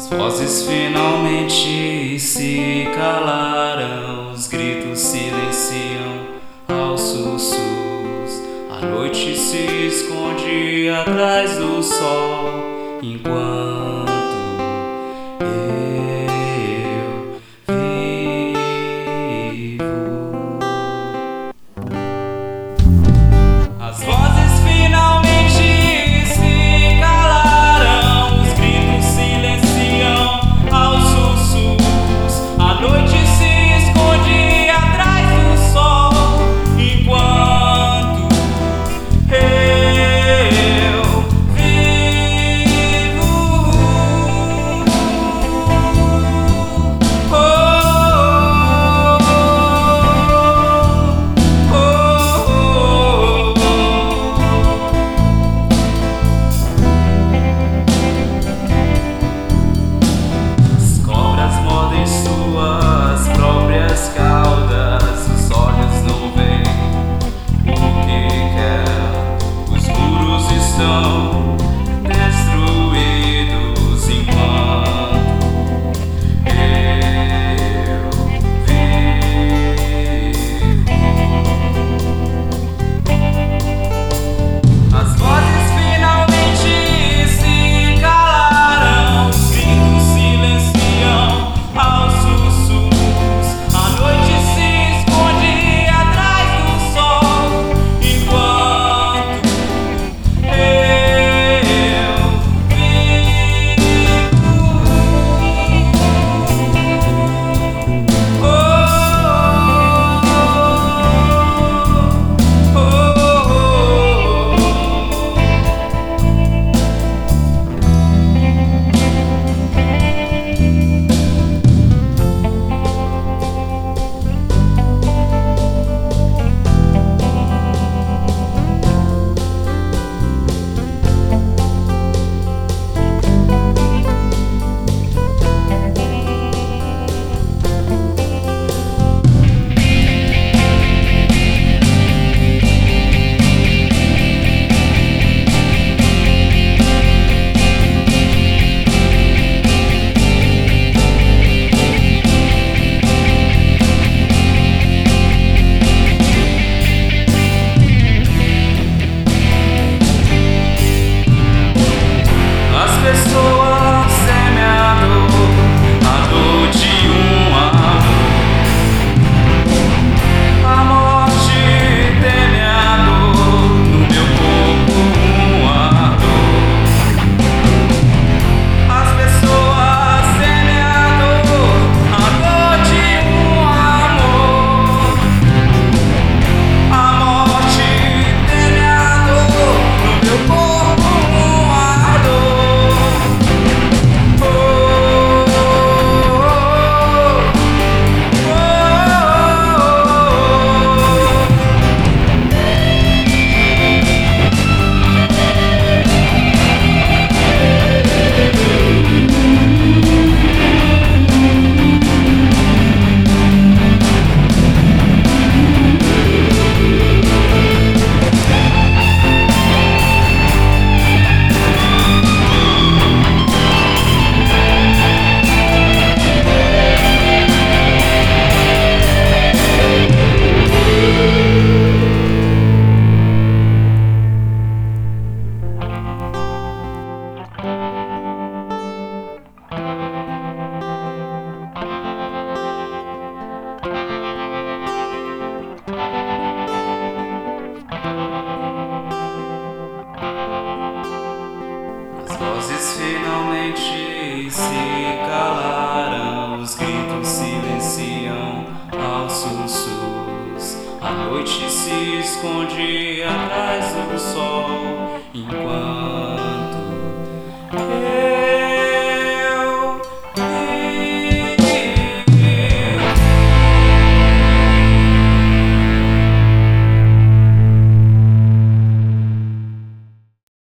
As vozes finalmente se calaram, os gritos silenciam aos sussurros. A noite se esconde atrás do sol, enquanto eu vivo. As vozes finalmente se calaram, os gritos silenciam aos sussurros. A noite se esconde atrás do sol, enquanto eu vivo. As cobras mordem suas próprias caudas, os olhos não veem o que quer. Os muros estão destruídos enquanto eu vivo. As vozes finalmente se calaram, os gritos silenciam aos sussurros. A noite se esconde atrás do sol, enquanto eu vivo. As pessoas semeando a dor de um amor, a morte teme a dor, no meu corpo uma dor. As pessoas semeando a dor de um amor, a morte teme a dor, no meu corpo uma dor. As vozes finalmente se calaram, os gritos silenciam aos sussurros. A noite se esconde atrás do sol, enquanto